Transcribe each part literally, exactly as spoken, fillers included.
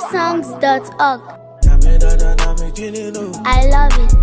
Songs dot org. I love it.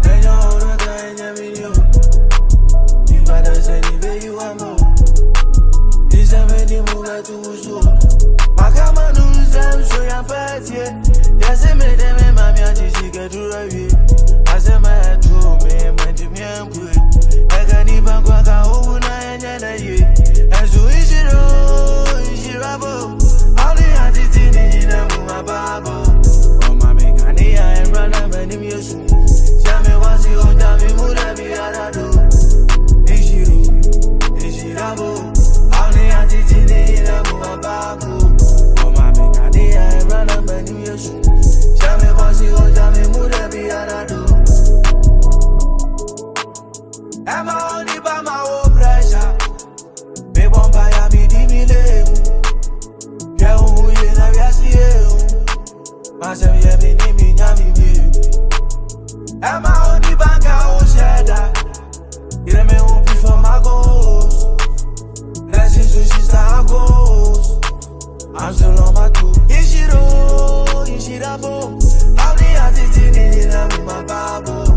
I'm only by my own pressure. Me won't buy a me di mi le. Yeah, who you na we see you. Myself yeah me ni mi nya mi mi. I'm only bank I will share that. You me who be for my goals. Blessings to she star goals. I'm still on my two. Ishiro, Ishirabo. How the artist in it in my Bible.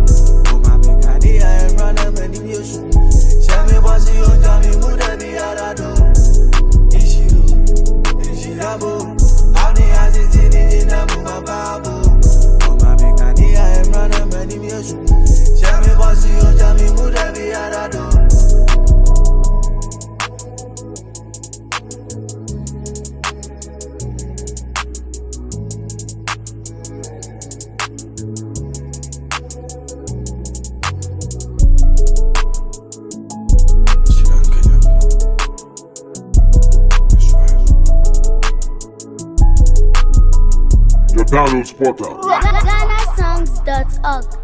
Download Spotter. Ghana Songs dot org.